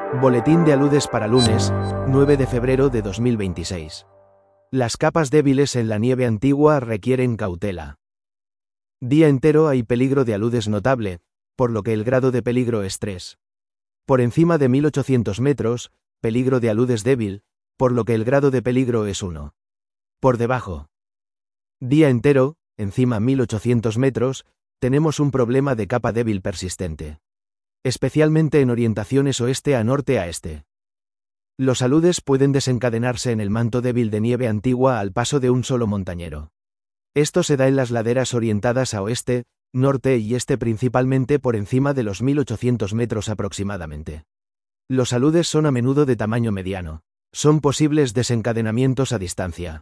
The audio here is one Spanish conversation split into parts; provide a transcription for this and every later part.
Boletín de aludes para lunes, 9 de febrero de 2026. Las capas débiles en la nieve antigua requieren cautela. Día entero hay peligro de aludes notable, por lo que el grado de peligro es 3. Por encima de 1800 metros, peligro de aludes débil, por lo que el grado de peligro es 1. Por debajo. Día entero, encima 1800 metros, tenemos un problema de capa débil persistente. Especialmente en orientaciones oeste a norte a este. Los aludes pueden desencadenarse en el manto débil de nieve antigua al paso de un solo montañero. Esto se da en las laderas orientadas a oeste, norte y este principalmente por encima de los 1800 metros aproximadamente. Los aludes son a menudo de tamaño mediano. Son posibles desencadenamientos a distancia.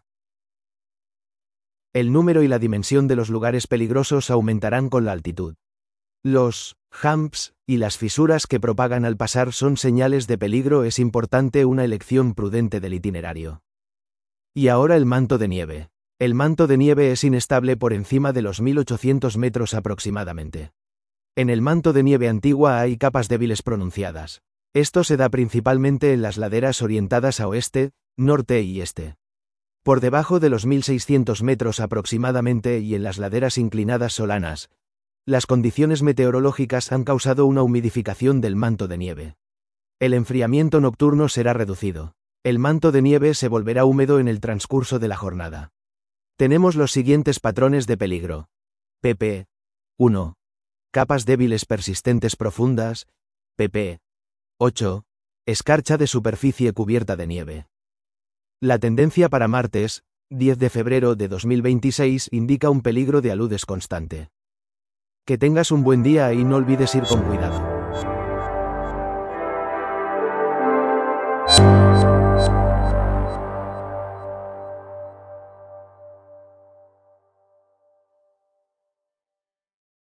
El número y la dimensión de los lugares peligrosos aumentarán con la altitud. Los humps y las fisuras que propagan al pasar son señales de peligro. Es importante una elección prudente del itinerario. Y ahora el manto de nieve. El manto de nieve es inestable por encima de los 1800 metros aproximadamente. En el manto de nieve antigua hay capas débiles pronunciadas. Esto se da principalmente en las laderas orientadas a oeste, norte y este. Por debajo de los 1600 metros aproximadamente y en las laderas inclinadas solanas, las condiciones meteorológicas han causado una humidificación del manto de nieve. El enfriamiento nocturno será reducido. El manto de nieve se volverá húmedo en el transcurso de la jornada. Tenemos los siguientes patrones de peligro. pp. 1. Capas débiles persistentes profundas. pp. 8. Escarcha de superficie cubierta de nieve. La tendencia para martes, 10 de febrero de 2026, indica un peligro de aludes constante. Que tengas un buen día y no olvides ir con cuidado.